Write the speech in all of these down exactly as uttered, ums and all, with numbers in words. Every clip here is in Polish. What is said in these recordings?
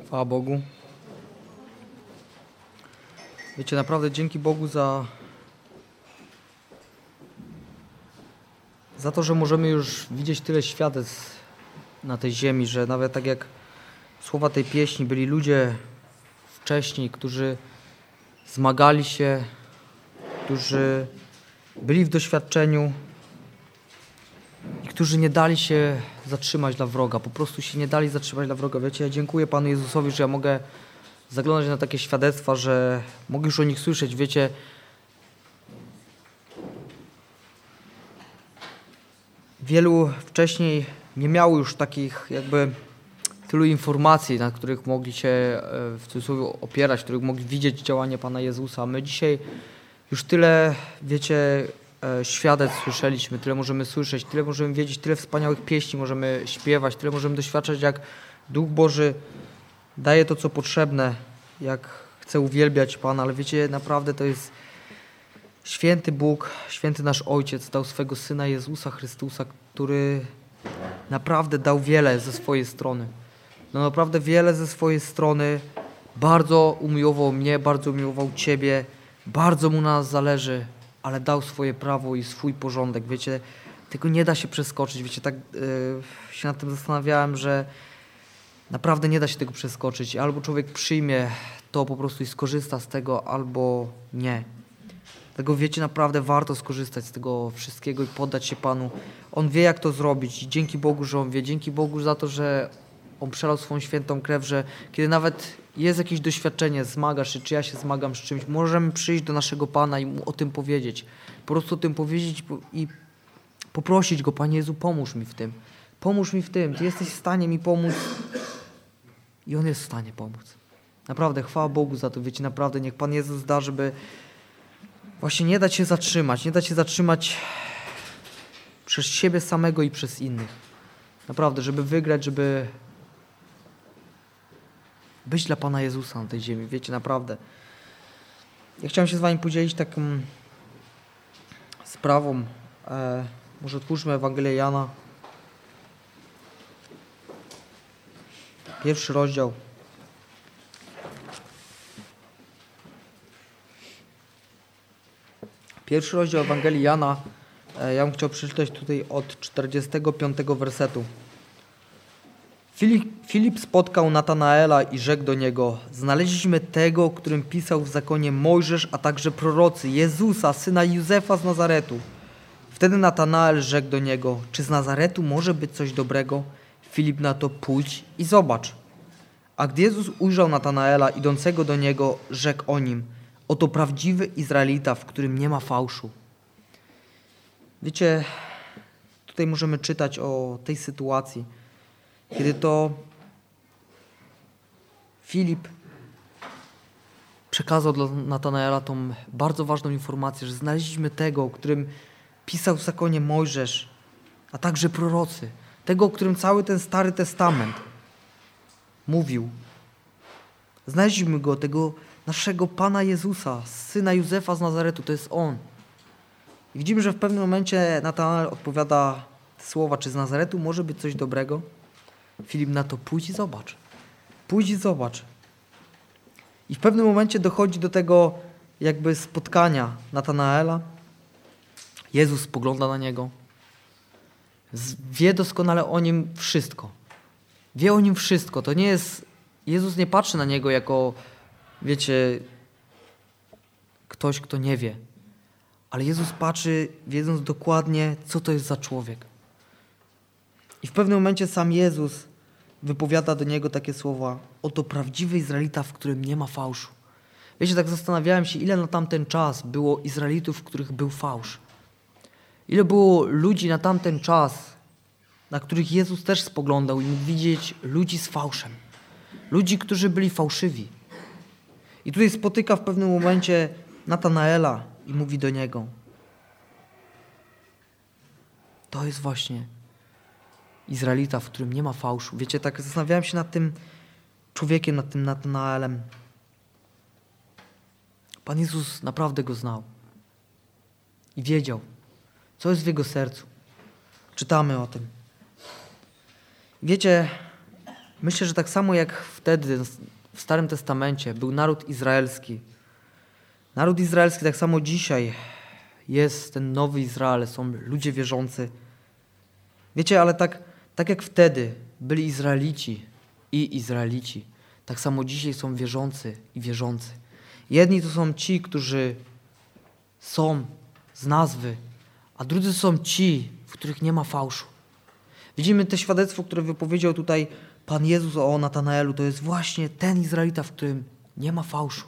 Chwała Bogu. Wiecie, naprawdę dzięki Bogu za, za to, że możemy już widzieć tyle świadectw na tej ziemi, że nawet tak jak słowa tej pieśni, byli ludzie wcześniej, którzy zmagali się, którzy byli w doświadczeniu i którzy nie dali się zatrzymać dla wroga, po prostu się nie dali zatrzymać dla wroga. Wiecie, ja dziękuję Panu Jezusowi, że ja mogę zaglądać na takie świadectwa, że mogę już o nich słyszeć. Wiecie, wielu wcześniej nie miało już takich jakby tylu informacji, na których mogli się w cudzysłowie opierać, w których mogli widzieć działanie Pana Jezusa. My dzisiaj już tyle, wiecie, świadectw słyszeliśmy, tyle możemy słyszeć, tyle możemy wiedzieć, tyle wspaniałych pieśni możemy śpiewać, tyle możemy doświadczać, jak Duch Boży daje to, co potrzebne, jak chce uwielbiać Pana, ale wiecie, naprawdę to jest święty Bóg, święty nasz Ojciec dał swego Syna Jezusa Chrystusa, który naprawdę dał wiele ze swojej strony. No naprawdę wiele ze swojej strony, bardzo umiłował mnie, bardzo umiłował Ciebie, bardzo Mu na nas zależy, ale dał swoje prawo i swój porządek. Wiecie, tego nie da się przeskoczyć. Wiecie, tak yy, się nad tym zastanawiałem, że naprawdę nie da się tego przeskoczyć. Albo człowiek przyjmie to po prostu i skorzysta z tego, albo nie. Dlatego wiecie, naprawdę warto skorzystać z tego wszystkiego i poddać się Panu. On wie, jak to zrobić. I dzięki Bogu, że On wie. Dzięki Bogu za to, że On przelał swoją świętą krew, że kiedy nawet jest jakieś doświadczenie, zmagasz się, czy ja się zmagam z czymś, możemy przyjść do naszego Pana i Mu o tym powiedzieć. Po prostu o tym powiedzieć i poprosić Go, Panie Jezu, pomóż mi w tym. Pomóż mi w tym. Ty jesteś w stanie mi pomóc. I On jest w stanie pomóc. Naprawdę, chwała Bogu za to. Wiecie, naprawdę, niech Pan Jezus da, żeby właśnie nie dać się zatrzymać. Nie dać się zatrzymać przez siebie samego i przez innych. Naprawdę, żeby wygrać, żeby być dla Pana Jezusa na tej ziemi. Wiecie, naprawdę. Ja chciałem się z Wami podzielić taką sprawą. E, może otwórzmy Ewangelię Jana. Pierwszy rozdział. Pierwszy rozdział Ewangelii Jana. E, ja bym chciał przeczytać tutaj od czterdziestego piątego wersetu. Filip, Filip spotkał Natanaela i rzekł do niego: znaleźliśmy tego, o którym pisał w zakonie Mojżesz, a także prorocy, Jezusa, syna Józefa z Nazaretu. Wtedy Natanael rzekł do niego: czy z Nazaretu może być coś dobrego? Filip na to: pójdź i zobacz. A gdy Jezus ujrzał Natanaela idącego do niego, rzekł o nim: oto prawdziwy Izraelita, w którym nie ma fałszu. Wiecie, tutaj możemy czytać o tej sytuacji, kiedy to Filip przekazał dla Natanaela tą bardzo ważną informację, że znaleźliśmy tego, o którym pisał w zakonie Mojżesz, a także prorocy. Tego, o którym cały ten Stary Testament mówił. Znaleźliśmy go, tego naszego Pana Jezusa, syna Józefa z Nazaretu. To jest On. I widzimy, że w pewnym momencie Natanael odpowiada słowa: czy z Nazaretu może być coś dobrego? Filip na to: pójdź i zobacz. Pójdź i zobacz. I w pewnym momencie dochodzi do tego jakby spotkania Natanaela. Jezus spogląda na niego. Wie doskonale o nim wszystko. Wie o nim wszystko. To nie jest... Jezus nie patrzy na niego jako, wiecie, ktoś, kto nie wie. Ale Jezus patrzy, wiedząc dokładnie, co to jest za człowiek. I w pewnym momencie sam Jezus wypowiada do niego takie słowa: oto prawdziwy Izraelita, w którym nie ma fałszu. Wiecie, tak zastanawiałem się, ile na tamten czas było Izraelitów, w których był fałsz. Ile było ludzi na tamten czas, na których Jezus też spoglądał i mógł widzieć ludzi z fałszem. Ludzi, którzy byli fałszywi. I tutaj spotyka w pewnym momencie Natanaela i mówi do niego: to jest właśnie Izraelita, w którym nie ma fałszu. Wiecie, tak zastanawiałem się nad tym człowiekiem, nad tym Natanaelem. Pan Jezus naprawdę go znał. I wiedział, co jest w jego sercu. Czytamy o tym. Wiecie, myślę, że tak samo jak wtedy w Starym Testamencie był naród izraelski. Naród izraelski tak samo dzisiaj jest ten nowy Izrael, są ludzie wierzący. Wiecie, ale tak, tak jak wtedy byli Izraelici i Izraelici, tak samo dzisiaj są wierzący i wierzący. Jedni to są ci, którzy są z nazwy, a drudzy są ci, w których nie ma fałszu. Widzimy te świadectwo, które wypowiedział tutaj Pan Jezus o Natanaelu. To jest właśnie ten Izraelita, w którym nie ma fałszu.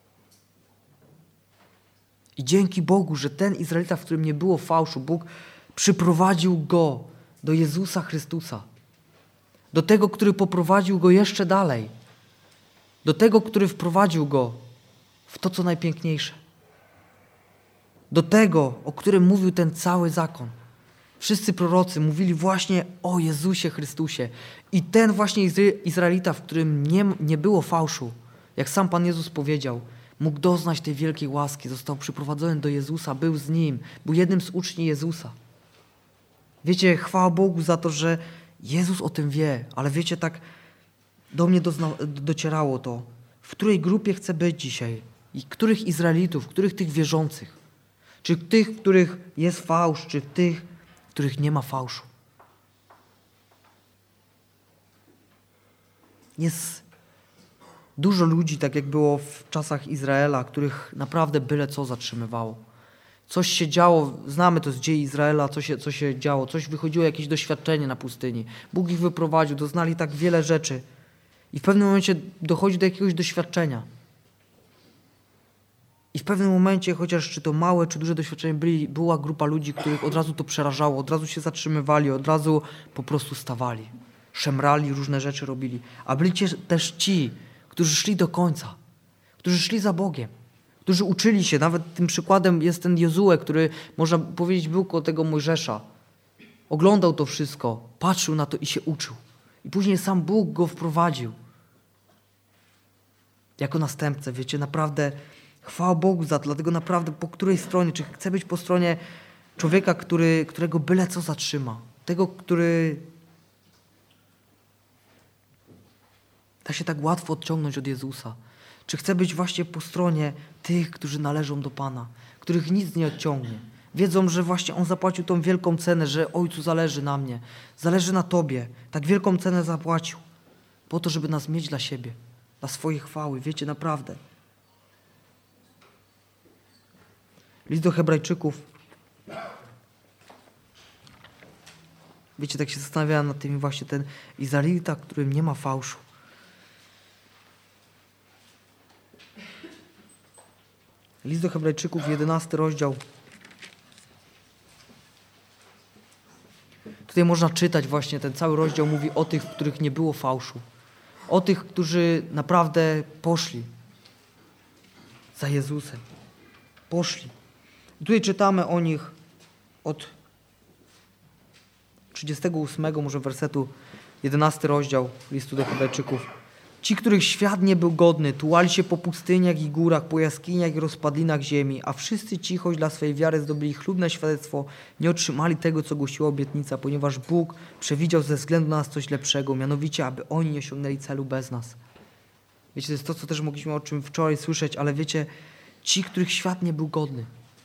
I dzięki Bogu, że ten Izraelita, w którym nie było fałszu, Bóg przyprowadził go do Jezusa Chrystusa. Do tego, który poprowadził go jeszcze dalej. Do tego, który wprowadził go w to, co najpiękniejsze. Do tego, o którym mówił ten cały zakon. Wszyscy prorocy mówili właśnie o Jezusie Chrystusie. I ten właśnie Izraelita, w którym nie, nie było fałszu, jak sam Pan Jezus powiedział, mógł doznać tej wielkiej łaski. Został przyprowadzony do Jezusa, był z Nim, był jednym z uczniów Jezusa. Wiecie, chwała Bogu za to, że Jezus o tym wie, ale wiecie, tak do mnie dozna, docierało to, w której grupie chcę być dzisiaj i których Izraelitów, których tych wierzących, czy tych, w których jest fałsz, czy tych, w których nie ma fałszu. Jest dużo ludzi, tak jak było w czasach Izraela, których naprawdę byle co zatrzymywało. Coś się działo, znamy to z dziei Izraela, co się, co się działo, coś wychodziło, jakieś doświadczenie na pustyni. Bóg ich wyprowadził, doznali tak wiele rzeczy. I w pewnym momencie dochodzi do jakiegoś doświadczenia. I w pewnym momencie, chociaż czy to małe, czy duże doświadczenie, byli, była grupa ludzi, których od razu to przerażało, od razu się zatrzymywali, od razu po prostu stawali. Szemrali, różne rzeczy robili. A byli też ci, którzy szli do końca, którzy szli za Bogiem, którzy uczyli się. Nawet tym przykładem jest ten Jozue, który, można powiedzieć, był koło tego Mojżesza. Oglądał to wszystko, patrzył na to i się uczył. I później sam Bóg go wprowadził. Jako następcę, wiecie, naprawdę chwała Bogu za to, dlatego naprawdę po której stronie, czy chcę być po stronie człowieka, który, którego byle co zatrzyma, tego, który da się tak łatwo odciągnąć od Jezusa. Czy chcę być właśnie po stronie tych, którzy należą do Pana, których nic nie odciągnie. Wiedzą, że właśnie On zapłacił tą wielką cenę, że Ojcu zależy na mnie, zależy na Tobie. Tak wielką cenę zapłacił po to, żeby nas mieć dla siebie, dla swojej chwały. Wiecie, naprawdę. List do Hebrajczyków. Wiecie, tak się zastanawiałem nad tym właśnie ten Izraelita, w którym nie ma fałszu. List do Hebrajczyków, jedenasty rozdział. Tutaj można czytać właśnie, ten cały rozdział mówi o tych, w których nie było fałszu. O tych, którzy naprawdę poszli za Jezusem. Poszli. I tutaj czytamy o nich od trzydziestego ósmego może wersetu, jedenasty rozdział listu do Hebrajczyków. Ci, których świat nie był godny, tułali się po pustyniach i górach, po jaskiniach i rozpadlinach ziemi, a wszyscy ci, choć dla swej wiary zdobyli chlubne świadectwo, nie otrzymali tego, co głosiła obietnica, ponieważ Bóg przewidział ze względu na nas coś lepszego, mianowicie, aby oni nie osiągnęli celu bez nas. Wiecie, to jest to, co też mogliśmy o czym wczoraj słyszeć, ale wiecie, ci, których świat nie był godny,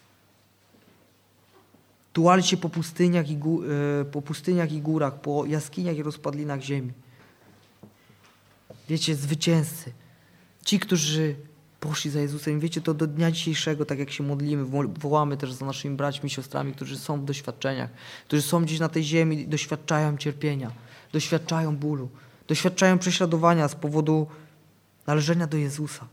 tułali się po pustyniach i, gó- yy, po pustyniach i górach, po jaskiniach i rozpadlinach ziemi. Wiecie, zwycięzcy. Ci, którzy poszli za Jezusem. Wiecie, to do dnia dzisiejszego, tak jak się modlimy, wołamy też za naszymi braćmi, siostrami, którzy są w doświadczeniach, którzy są gdzieś na tej ziemi i doświadczają cierpienia, doświadczają bólu, doświadczają prześladowania z powodu należenia do Jezusa.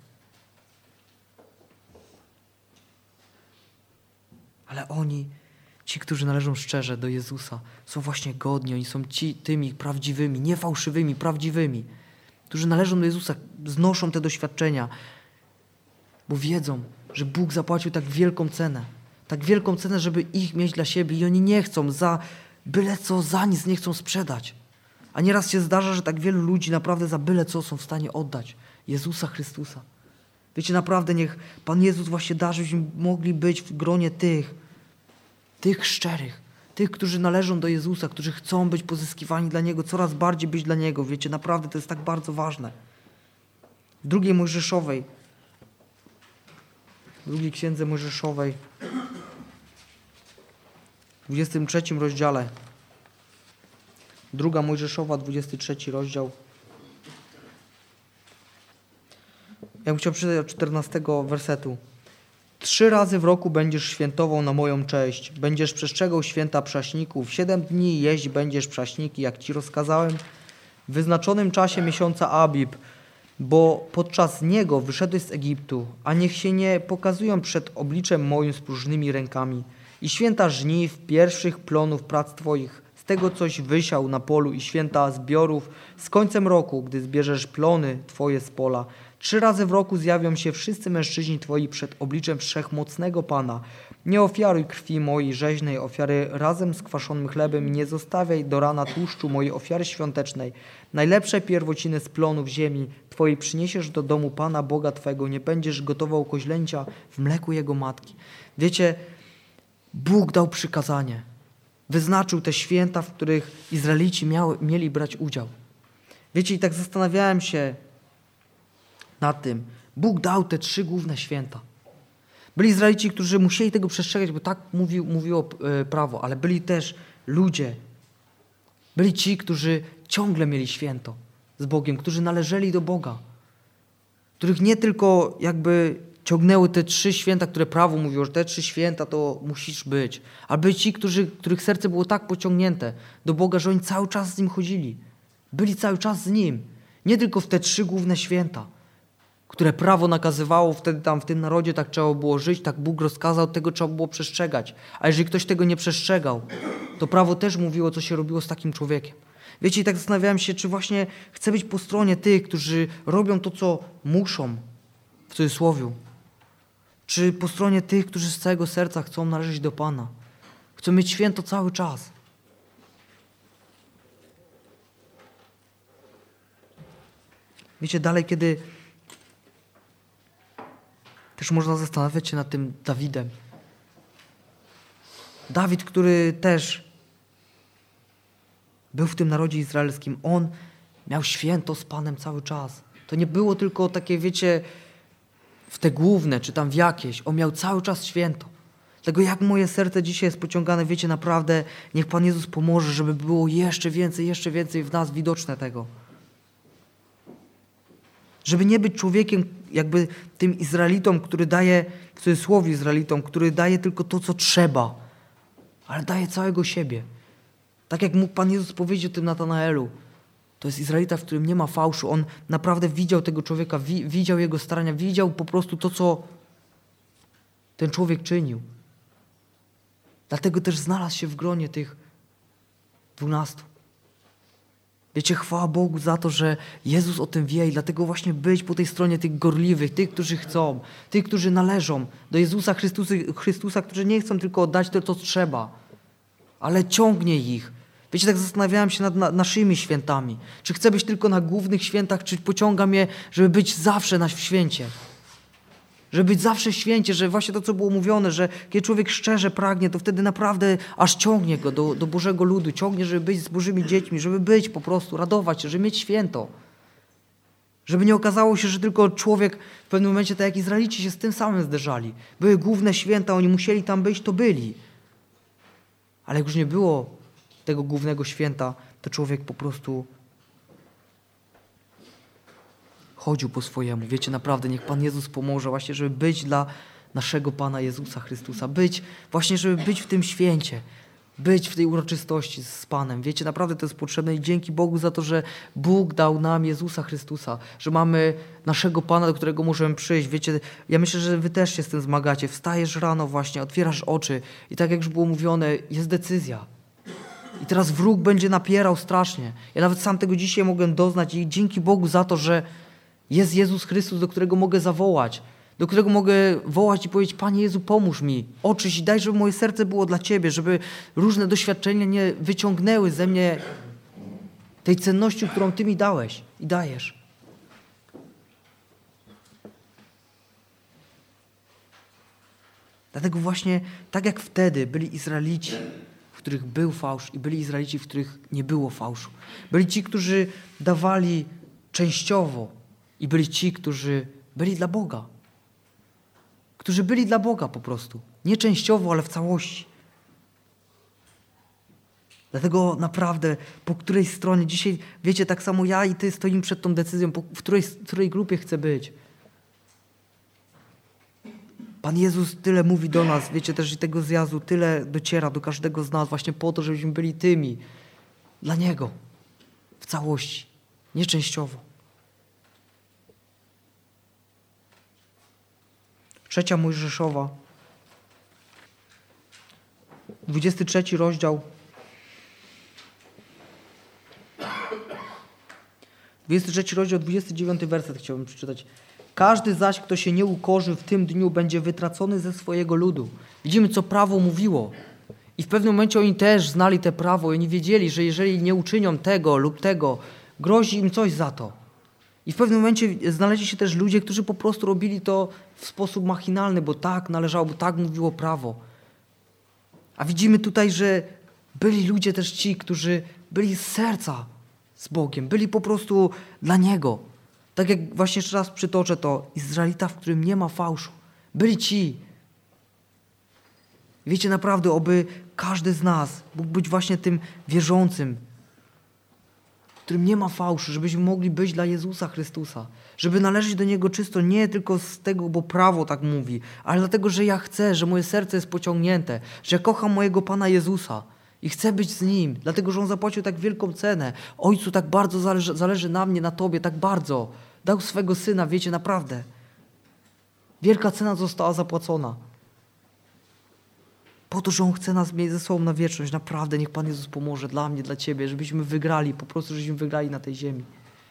Ale oni, ci, którzy należą szczerze do Jezusa, są właśnie godni. Oni są ci, tymi prawdziwymi, nie fałszywymi, prawdziwymi, którzy należą do Jezusa, znoszą te doświadczenia, bo wiedzą, że Bóg zapłacił tak wielką cenę, tak wielką cenę, żeby ich mieć dla siebie i oni nie chcą za byle co, za nic nie chcą sprzedać. A nieraz się zdarza, że tak wielu ludzi naprawdę za byle co są w stanie oddać Jezusa Chrystusa. Wiecie, naprawdę niech Pan Jezus właśnie da, żebyśmy mogli być w gronie tych, tych szczerych, tych, którzy należą do Jezusa, którzy chcą być pozyskiwani dla Niego, coraz bardziej być dla Niego. Wiecie, naprawdę to jest tak bardzo ważne. W drugiej Mojżeszowej, w drugiej księdze Mojżeszowej, w dwudziestym trzecim rozdziale, druga Mojżeszowa, dwudziesty trzeci rozdział. Ja bym chciał przeczytać od czternastego wersetu. Trzy razy w roku będziesz świętował na moją cześć. Będziesz przestrzegał święta prześników. Siedem dni jeść będziesz prześniki, jak ci rozkazałem, w wyznaczonym czasie miesiąca Abib, bo podczas niego wyszedłeś z Egiptu, a niech się nie pokazują przed obliczem moim z próżnymi rękami. I święta żniw, pierwszych plonów prac twoich, z tego coś wysiał na polu, i święta zbiorów z końcem roku, gdy zbierzesz plony twoje z pola. Trzy razy w roku zjawią się wszyscy mężczyźni twoi przed obliczem wszechmocnego Pana. Nie ofiaruj krwi mojej rzeźnej ofiary razem z kwaszonym chlebem i nie zostawiaj do rana tłuszczu mojej ofiary świątecznej. Najlepsze pierwociny z plonów ziemi twojej przyniesiesz do domu Pana Boga twego. Nie będziesz gotował koźlęcia w mleku jego matki. Wiecie, Bóg dał przykazanie. Wyznaczył te święta, w których Izraelici miały, mieli brać udział. Wiecie, i tak zastanawiałem się nad tym. Bóg dał te trzy główne święta. Byli Izraelici, którzy musieli tego przestrzegać, bo tak mówił, mówiło prawo, ale byli też ludzie. Byli ci, którzy ciągle mieli święto z Bogiem, którzy należeli do Boga, których nie tylko jakby ciągnęły te trzy święta, które prawo mówiło, że te trzy święta to musisz być, ale byli ci, którzy, których serce było tak pociągnięte do Boga, że oni cały czas z Nim chodzili. Byli cały czas z Nim. Nie tylko w te trzy główne święta, które prawo nakazywało, wtedy tam w tym narodzie tak trzeba było żyć, tak Bóg rozkazał, tego trzeba było przestrzegać. A jeżeli ktoś tego nie przestrzegał, to prawo też mówiło, co się robiło z takim człowiekiem. Wiecie, i tak zastanawiałem się, czy właśnie chcę być po stronie tych, którzy robią to, co muszą, w cudzysłowie, czy po stronie tych, którzy z całego serca chcą należeć do Pana. Chcą mieć święto cały czas. Wiecie, dalej, kiedy też można zastanawiać się nad tym Dawidem. Dawid, który też był w tym narodzie izraelskim, on miał święto z Panem cały czas. To nie było tylko takie, wiecie, w te główne, czy tam w jakieś. On miał cały czas święto. Dlatego jak moje serce dzisiaj jest pociągane, wiecie, naprawdę niech Pan Jezus pomoże, żeby było jeszcze więcej, jeszcze więcej w nas widoczne tego. Żeby nie być człowiekiem, jakby tym Izraelitom, który daje, w cudzysłowie Izraelitom, który daje tylko to, co trzeba, ale daje całego siebie. Tak jak mógł Pan Jezus powiedzieć o tym Natanaelu. To jest Izraelita, w którym nie ma fałszu. On naprawdę widział tego człowieka, wi- widział jego starania, widział po prostu to, co ten człowiek czynił. Dlatego też znalazł się w gronie tych dwunastu. Wiecie, chwała Bogu za to, że Jezus o tym wie i dlatego właśnie być po tej stronie tych gorliwych, tych, którzy chcą, tych, którzy należą do Jezusa Chrystusa, Chrystusa, którzy nie chcą tylko oddać to, co trzeba, ale ciągnie ich. Wiecie, tak zastanawiałem się nad na, naszymi świętami. Czy chcę być tylko na głównych świętach, czy pociąga mnie, żeby być zawsze na święcie. Żeby być zawsze w święcie, że właśnie to, co było mówione, że kiedy człowiek szczerze pragnie, to wtedy naprawdę aż ciągnie go do, do Bożego ludu, ciągnie, żeby być z Bożymi dziećmi, żeby być po prostu, radować się, żeby mieć święto. Żeby nie okazało się, że tylko człowiek w pewnym momencie, tak jak Izraelici się z tym samym zderzali. Były główne święta, oni musieli tam być, to byli. Ale jak już nie było tego głównego święta, to człowiek po prostu chodził po swojemu. Wiecie, naprawdę, niech Pan Jezus pomoże właśnie, żeby być dla naszego Pana Jezusa Chrystusa. Być, właśnie, żeby być w tym święcie. Być w tej uroczystości z Panem. Wiecie, naprawdę to jest potrzebne i dzięki Bogu za to, że Bóg dał nam Jezusa Chrystusa. Że mamy naszego Pana, do którego możemy przyjść. Wiecie, ja myślę, że wy też się z tym zmagacie. Wstajesz rano właśnie, otwierasz oczy i tak jak już było mówione, jest decyzja. I teraz wróg będzie napierał strasznie. Ja nawet sam tego dzisiaj mogę doznać i dzięki Bogu za to, że jest Jezus Chrystus, do którego mogę zawołać, do którego mogę wołać i powiedzieć: Panie Jezu, pomóż mi, oczyść i daj, żeby moje serce było dla Ciebie, żeby różne doświadczenia nie wyciągnęły ze mnie tej cenności, którą Ty mi dałeś i dajesz. Dlatego właśnie, tak jak wtedy byli Izraelici, w których był fałsz i byli Izraelici, w których nie było fałszu. Byli ci, którzy dawali częściowo i byli ci, którzy byli dla Boga. Którzy byli dla Boga po prostu. Nie częściowo, ale w całości. Dlatego naprawdę, po której stronie, dzisiaj, wiecie, tak samo ja i ty stoimy przed tą decyzją, po, w której, w której grupie chcę być. Pan Jezus tyle mówi do nas, wiecie, też i tego zjazdu tyle dociera do każdego z nas właśnie po to, żebyśmy byli tymi dla Niego w całości, nie częściowo. Trzecia Mojżeszowa, dwudziesty trzeci rozdział, dwudziesty trzeci rozdział, dwudziesty dziewiąty werset chciałbym przeczytać. Każdy zaś, kto się nie ukorzy w tym dniu, będzie wytracony ze swojego ludu. Widzimy, co prawo mówiło. I w pewnym momencie oni też znali te prawo i oni wiedzieli, że jeżeli nie uczynią tego lub tego, grozi im coś za to. I w pewnym momencie znaleźli się też ludzie, którzy po prostu robili to w sposób machinalny, bo tak należało, bo tak mówiło prawo. A widzimy tutaj, że byli ludzie też ci, którzy byli z serca z Bogiem, byli po prostu dla Niego. Tak jak właśnie jeszcze raz przytoczę to, Izraelita, w którym nie ma fałszu. Byli ci. Wiecie, naprawdę, oby każdy z nas mógł być właśnie tym wierzącym, w którym nie ma fałszu, żebyśmy mogli być dla Jezusa Chrystusa. Żeby należeć do Niego czysto nie tylko z tego, bo prawo tak mówi, ale dlatego, że ja chcę, że moje serce jest pociągnięte, że ja kocham mojego Pana Jezusa i chcę być z Nim, dlatego, że On zapłacił tak wielką cenę. Ojcu, tak bardzo zależy, zależy na mnie, na Tobie, tak bardzo. Dał swego Syna, wiecie, naprawdę. Wielka cena została zapłacona. Po to, że On chce nas mieć ze sobą na wieczność. Naprawdę, niech Pan Jezus pomoże dla mnie, dla Ciebie, żebyśmy wygrali, po prostu, żebyśmy wygrali na tej ziemi.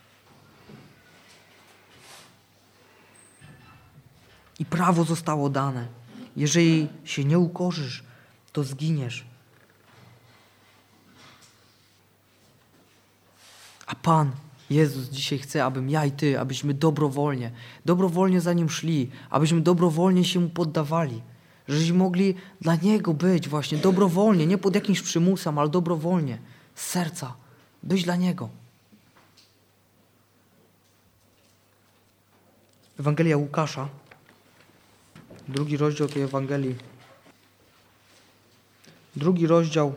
I prawo zostało dane. Jeżeli się nie ukorzysz, to zginiesz. A Pan Jezus dzisiaj chce, abym ja i Ty, abyśmy dobrowolnie, dobrowolnie za Nim szli, abyśmy dobrowolnie się Mu poddawali. Żebyśmy mogli dla Niego być właśnie dobrowolnie, nie pod jakimś przymusem, ale dobrowolnie, z serca, być dla Niego. Ewangelia Łukasza, drugi rozdział tej Ewangelii, drugi rozdział,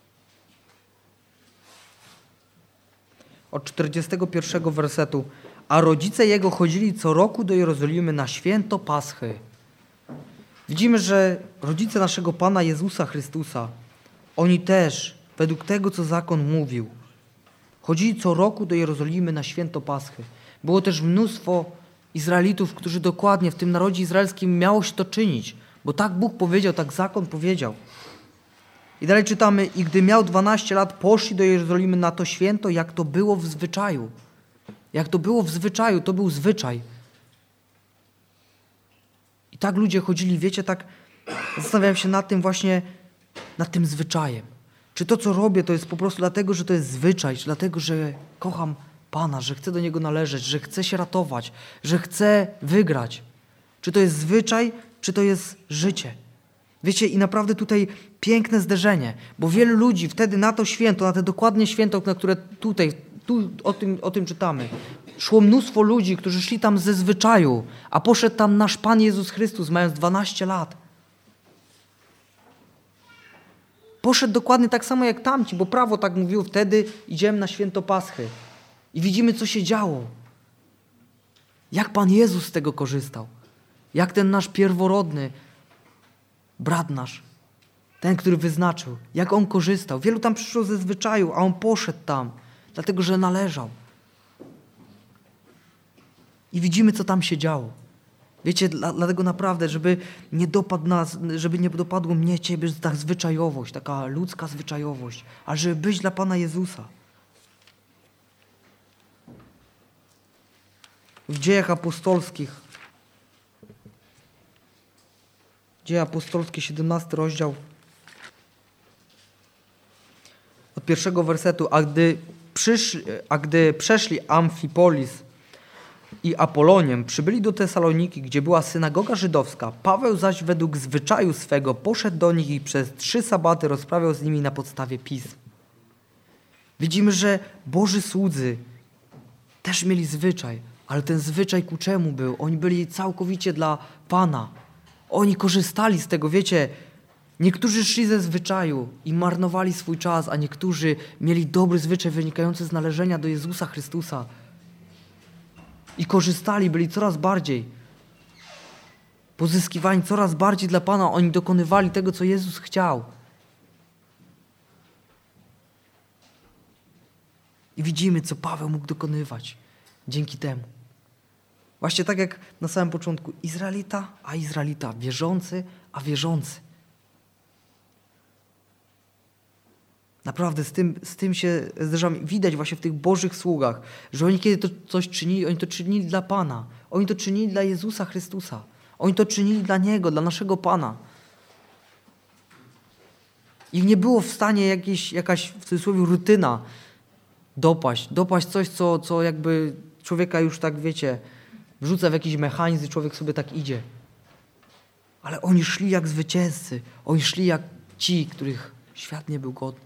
od czterdziestego pierwszego wersetu. A rodzice Jego chodzili co roku do Jerozolimy na święto Paschy. Widzimy, że rodzice naszego Pana Jezusa Chrystusa, oni też, według tego, co zakon mówił, chodzili co roku do Jerozolimy na święto Paschy. Było też mnóstwo Izraelitów, którzy dokładnie w tym narodzie izraelskim miało się to czynić, bo tak Bóg powiedział, tak zakon powiedział. I dalej czytamy, i gdy miał dwanaście lat, poszli do Jerozolimy na to święto, jak to było w zwyczaju. Jak to było w zwyczaju, to był zwyczaj. I tak ludzie chodzili, wiecie, tak zastanawiałem się nad tym właśnie, nad tym zwyczajem. Czy to, co robię, to jest po prostu dlatego, że to jest zwyczaj, czy dlatego, że kocham Pana, że chcę do Niego należeć, że chcę się ratować, że chcę wygrać. Czy to jest zwyczaj, czy to jest życie. Wiecie, i naprawdę tutaj piękne zderzenie, bo wielu ludzi wtedy na to święto, na te dokładnie święto, na które tutaj, tu o tym, o tym czytamy, szło mnóstwo ludzi, którzy szli tam ze zwyczaju, a poszedł tam nasz Pan Jezus Chrystus, mając dwanaście lat. Poszedł dokładnie tak samo jak tamci, bo prawo tak mówiło, wtedy idziemy na święto Paschy. I widzimy, co się działo. Jak Pan Jezus z tego korzystał. Jak ten nasz pierworodny brat nasz, ten, który wyznaczył, jak on korzystał. Wielu tam przyszło ze zwyczaju, a on poszedł tam, dlatego, że należał. I widzimy, co tam się działo. Wiecie, dla, dlatego naprawdę, żeby nie dopadł nas, żeby nie dopadło mnie, Ciebie, ta zwyczajowość, taka ludzka zwyczajowość, ale żeby być dla Pana Jezusa. W Dziejach Apostolskich, Dzieje Apostolskie, siedemnasty rozdział, od pierwszego wersetu. A gdy, przyszli, a gdy przeszli Amfipolis, i Apoloniem przybyli do Tesaloniki, gdzie była synagoga żydowska. Paweł zaś według zwyczaju swego poszedł do nich i przez trzy sabaty rozprawiał z nimi na podstawie pism. Widzimy, że Boży słudzy też mieli zwyczaj, ale ten zwyczaj ku czemu był? Oni byli całkowicie dla Pana. Oni korzystali z tego, wiecie, niektórzy szli ze zwyczaju i marnowali swój czas, a niektórzy mieli dobry zwyczaj wynikający z należenia do Jezusa Chrystusa. I korzystali, byli coraz bardziej pozyskiwani, coraz bardziej dla Pana. Oni dokonywali tego, co Jezus chciał. I widzimy, co Paweł mógł dokonywać dzięki temu. Właśnie tak jak na samym początku. Izraelita, a Izraelita. Wierzący, a wierzący. Naprawdę z tym, z tym się zderzamy. Widać właśnie w tych Bożych sługach, że oni kiedy to coś czynili, oni to czynili dla Pana. Oni to czynili dla Jezusa Chrystusa. Oni to czynili dla Niego, dla naszego Pana. Ich nie było w stanie jakieś, jakaś w cudzysłowie rutyna dopaść. Dopaść coś, co, co jakby człowieka już tak, wiecie, wrzuca w jakiś mechanizm i człowiek sobie tak idzie. Ale oni szli jak zwycięzcy. Oni szli jak ci, których świat nie był godny.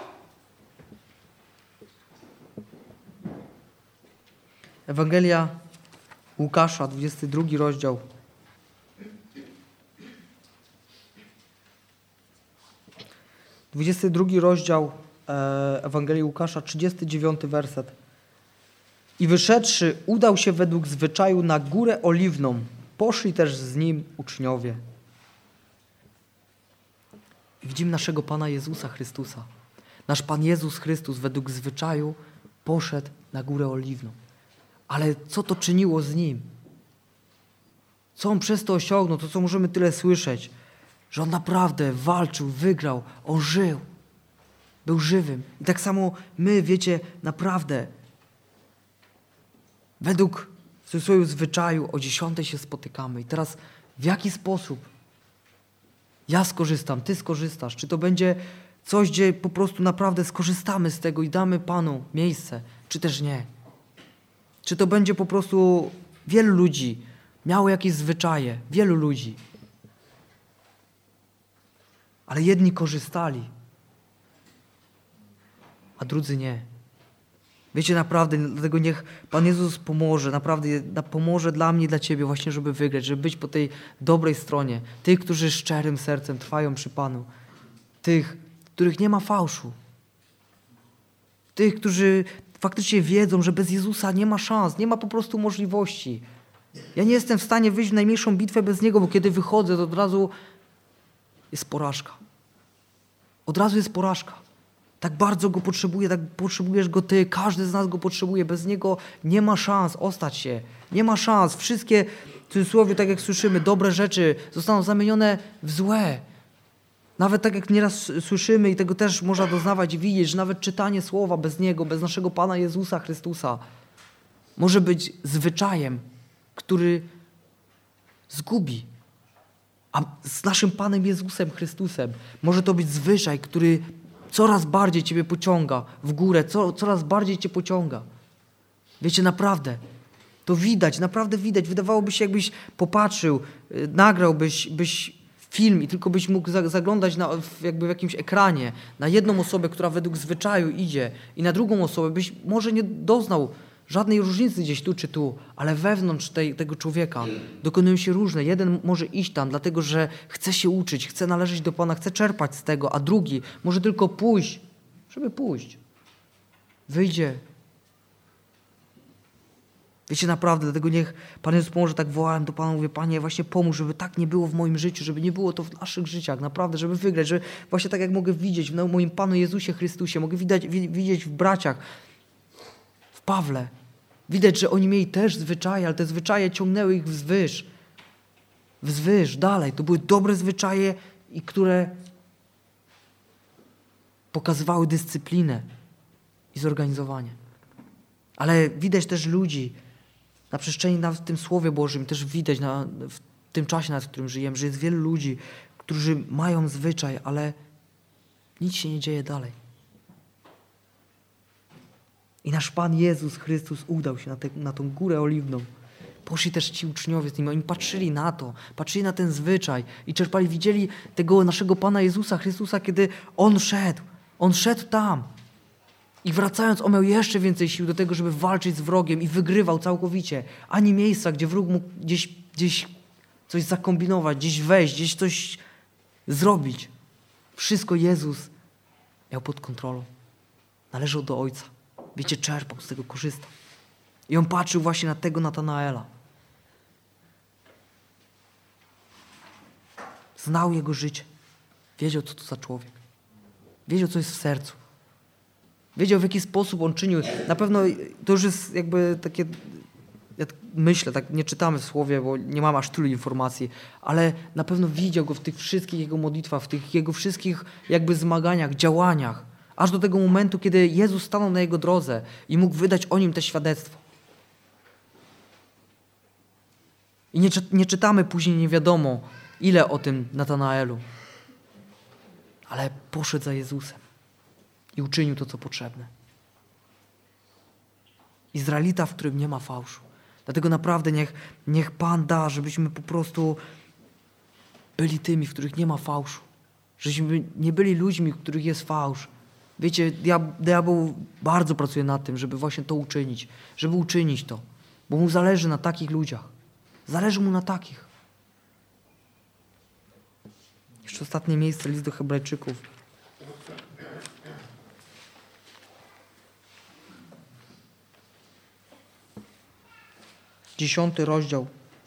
Ewangelia Łukasza, dwudziesty drugi rozdział. dwudziesty drugi rozdział Ewangelii Łukasza, trzydziesty dziewiąty werset. I wyszedłszy, udał się według zwyczaju na Górę Oliwną. Poszli też z nim uczniowie. I widzimy naszego Pana Jezusa Chrystusa. Nasz Pan Jezus Chrystus według zwyczaju poszedł na Górę Oliwną. Ale co to czyniło z Nim? Co On przez to osiągnął? To, co możemy tyle słyszeć. Że On naprawdę walczył, wygrał. On żył. Był żywym. I tak samo my, wiecie, naprawdę według w cudzysłowie zwyczaju o dziesiątej się spotykamy. I teraz w jaki sposób ja skorzystam, ty skorzystasz? Czy to będzie coś, gdzie po prostu naprawdę skorzystamy z tego i damy Panu miejsce, czy też nie? Czy to będzie po prostu wielu ludzi miało jakieś zwyczaje, wielu ludzi, ale jedni korzystali, a drudzy nie. Wiecie, naprawdę, dlatego niech Pan Jezus pomoże, naprawdę pomoże dla mnie i dla Ciebie właśnie, żeby wygrać, żeby być po tej dobrej stronie. Tych, którzy szczerym sercem trwają przy Panu. Tych, których nie ma fałszu. Tych, którzy faktycznie wiedzą, że bez Jezusa nie ma szans, nie ma po prostu możliwości. Ja nie jestem w stanie wyjść w najmniejszą bitwę bez Niego, bo kiedy wychodzę, to od razu jest porażka. Od razu jest porażka. Tak bardzo Go potrzebuję, tak potrzebujesz Go Ty, każdy z nas Go potrzebuje. Bez Niego nie ma szans ostać się. Nie ma szans. Wszystkie, w cudzysłowie, tak jak słyszymy, dobre rzeczy zostaną zamienione w złe. Nawet tak jak nieraz słyszymy i tego też można doznawać i widzieć, że nawet czytanie słowa bez Niego, bez naszego Pana Jezusa Chrystusa może być zwyczajem, który zgubi. A z naszym Panem Jezusem Chrystusem może to być zwyczaj, który coraz bardziej Ciebie pociąga w górę, co, coraz bardziej Cię pociąga. Wiecie, naprawdę, to widać, naprawdę widać. Wydawałoby się, jakbyś popatrzył, yy, nagrałbyś byś film i tylko byś mógł za, zaglądać na, w, jakby w jakimś ekranie na jedną osobę, która według zwyczaju idzie i na drugą osobę, byś może nie doznał żadnej różnicy gdzieś tu czy tu, ale wewnątrz tej, tego człowieka dokonują się różne. Jeden może iść tam, dlatego że chce się uczyć, chce należeć do Pana, chce czerpać z tego, a drugi może tylko pójść, żeby pójść. Wyjdzie. Wiecie, naprawdę, dlatego niech Pan Jezus pomoże, tak wołałem do Pana, mówię, Panie, właśnie pomóż, żeby tak nie było w moim życiu, żeby nie było to w naszych życiach, naprawdę, żeby wygrać, żeby właśnie tak jak mogę widzieć w moim Panu Jezusie Chrystusie, mogę widać, widzieć w braciach, w Pawle. Widać, że oni mieli też zwyczaje, ale te zwyczaje ciągnęły ich wzwyż. Wzwyż, dalej. To były dobre zwyczaje, i które pokazywały dyscyplinę i zorganizowanie. Ale widać też ludzi na przestrzeni, nawet w tym Słowie Bożym, też widać na, w tym czasie, w którym żyjemy, że jest wielu ludzi, którzy mają zwyczaj, ale nic się nie dzieje dalej. I nasz Pan Jezus Chrystus udał się na, te, na tą Górę Oliwną Poszli też ci uczniowie z nim, oni patrzyli na to, patrzyli na ten zwyczaj i czerpali, widzieli tego naszego Pana Jezusa Chrystusa, kiedy On szedł. On szedł tam. I wracając, on miał jeszcze więcej sił do tego, żeby walczyć z wrogiem i wygrywał całkowicie. Ani miejsca, gdzie wróg mógł gdzieś, gdzieś coś zakombinować, gdzieś wejść, gdzieś coś zrobić. Wszystko Jezus miał pod kontrolą. Należał do Ojca. Wiecie, czerpał, z tego korzystał. I on patrzył właśnie na tego Natanaela. Znał jego życie. Wiedział, co to za człowiek. Wiedział, co jest w sercu. Wiedział, w jaki sposób on czynił. Na pewno to już jest jakby takie, ja myślę, tak nie czytamy w słowie, bo nie mam aż tylu informacji, ale na pewno widział go w tych wszystkich jego modlitwach, w tych jego wszystkich jakby zmaganiach, działaniach. Aż do tego momentu, kiedy Jezus stanął na jego drodze i mógł wydać o nim te świadectwo. I nie, nie czytamy później nie wiadomo ile o tym Natanaelu. Ale poszedł za Jezusem i uczynił to, co potrzebne. Izraelita, w którym nie ma fałszu. Dlatego naprawdę niech, niech Pan da, żebyśmy po prostu byli tymi, w których nie ma fałszu. Żebyśmy nie byli ludźmi, w których jest fałsz. Wiecie, diabeł bardzo pracuje nad tym, żeby właśnie to uczynić. Żeby uczynić to. Bo mu zależy na takich ludziach. Zależy mu na takich. Jeszcze ostatnie miejsce, list do Hebrajczyków. Dziesiąty rozdział.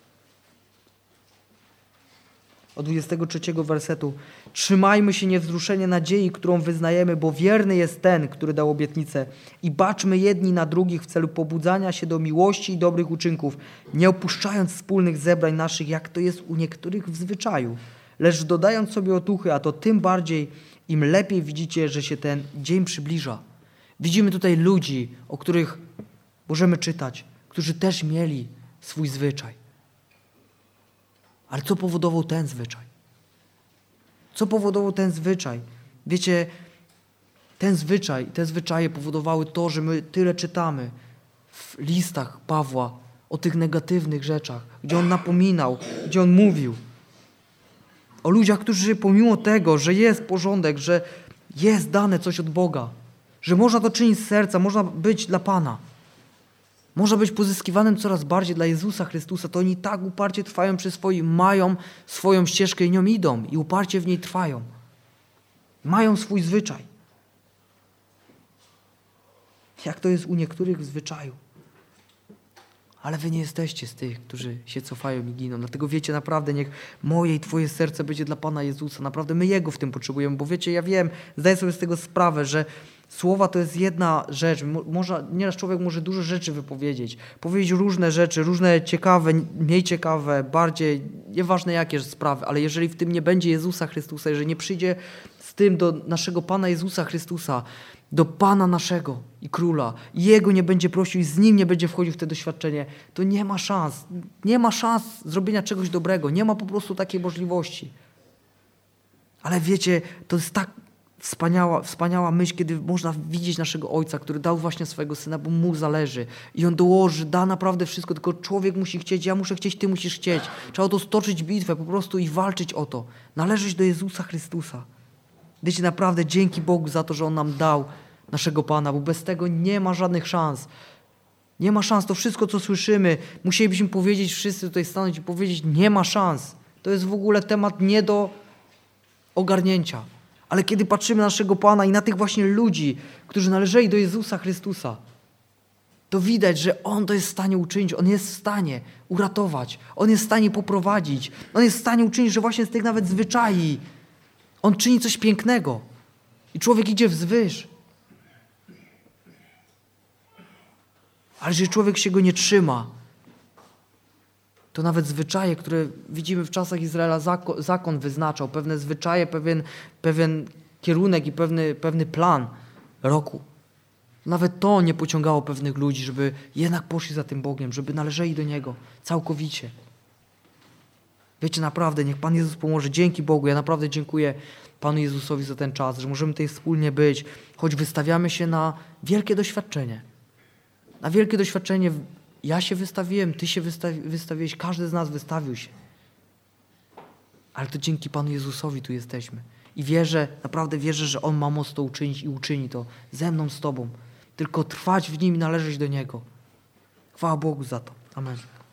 Od dwudziestego trzeciego wersetu. Trzymajmy się niewzruszenie nadziei, którą wyznajemy, bo wierny jest ten, który dał obietnicę. I baczmy jedni na drugich w celu pobudzania się do miłości i dobrych uczynków, nie opuszczając wspólnych zebrań naszych, jak to jest u niektórych w zwyczaju, lecz dodając sobie otuchy, a to tym bardziej, im lepiej widzicie, że się ten dzień przybliża. Widzimy tutaj ludzi, o których możemy czytać, którzy też mieli swój zwyczaj. Ale co powodował ten zwyczaj? Co powodował ten zwyczaj? Wiecie, ten zwyczaj, te zwyczaje powodowały to, że my tyle czytamy w listach Pawła o tych negatywnych rzeczach, gdzie on napominał, gdzie on mówił o ludziach, którzy pomimo tego, że jest porządek, że jest dane coś od Boga, że można to czynić z serca, można być dla Pana, można być pozyskiwanym coraz bardziej dla Jezusa Chrystusa, to oni tak uparcie trwają przy swoim, mają swoją ścieżkę i nią idą i uparcie w niej trwają. Mają swój zwyczaj. Jak to jest u niektórych w zwyczaju. Ale wy nie jesteście z tych, którzy się cofają i giną. Dlatego wiecie, naprawdę niech moje i twoje serce będzie dla Pana Jezusa. Naprawdę my Jego w tym potrzebujemy, bo wiecie, ja wiem, zdaję sobie z tego sprawę, że słowa to jest jedna rzecz. Może, nieraz człowiek może dużo rzeczy wypowiedzieć. Powiedzieć różne rzeczy, różne ciekawe, mniej ciekawe, bardziej, nieważne jakie sprawy, ale jeżeli w tym nie będzie Jezusa Chrystusa, jeżeli nie przyjdzie z tym do naszego Pana Jezusa Chrystusa, do Pana naszego i Króla, i Jego nie będzie prosił i z Nim nie będzie wchodził w to doświadczenie, to nie ma szans. Nie ma szans zrobienia czegoś dobrego. Nie ma po prostu takiej możliwości. Ale wiecie, to jest tak Wspaniała, wspaniała myśl, kiedy można widzieć naszego Ojca, który dał właśnie swojego Syna, bo Mu zależy. I On dołoży, da naprawdę wszystko, tylko człowiek musi chcieć, ja muszę chcieć, ty musisz chcieć. Trzeba o to stoczyć bitwę po prostu i walczyć o to. Należeć do Jezusa Chrystusa. Wiecie, naprawdę dzięki Bogu za to, że On nam dał naszego Pana, bo bez tego nie ma żadnych szans. Nie ma szans. To wszystko, co słyszymy, musielibyśmy powiedzieć, wszyscy tutaj stanąć i powiedzieć, nie ma szans. To jest w ogóle temat nie do ogarnięcia. Ale kiedy patrzymy na naszego Pana i na tych właśnie ludzi, którzy należeli do Jezusa Chrystusa, to widać, że On to jest w stanie uczynić. On jest w stanie uratować. On jest w stanie poprowadzić. On jest w stanie uczynić, że właśnie z tych nawet zwyczai On czyni coś pięknego. I człowiek idzie wzwyż. Ale jeżeli człowiek się go nie trzyma, to nawet zwyczaje, które widzimy w czasach Izraela, zakon, zakon wyznaczał, pewne zwyczaje, pewien, pewien kierunek i pewny, pewny plan roku. Nawet to nie pociągało pewnych ludzi, żeby jednak poszli za tym Bogiem, żeby należeli do Niego całkowicie. Wiecie, naprawdę, niech Pan Jezus pomoże. Dzięki Bogu, ja naprawdę dziękuję Panu Jezusowi za ten czas, że możemy tutaj wspólnie być, choć wystawiamy się na wielkie doświadczenie. Na wielkie doświadczenie Ja się wystawiłem, ty się wystawi, wystawiłeś, każdy z nas wystawił się. Ale to dzięki Panu Jezusowi tu jesteśmy. I wierzę, naprawdę wierzę, że On ma moc to uczynić i uczyni to ze mną, z Tobą. Tylko trwać w Nim i należeć do Niego. Chwała Bogu za to. Amen.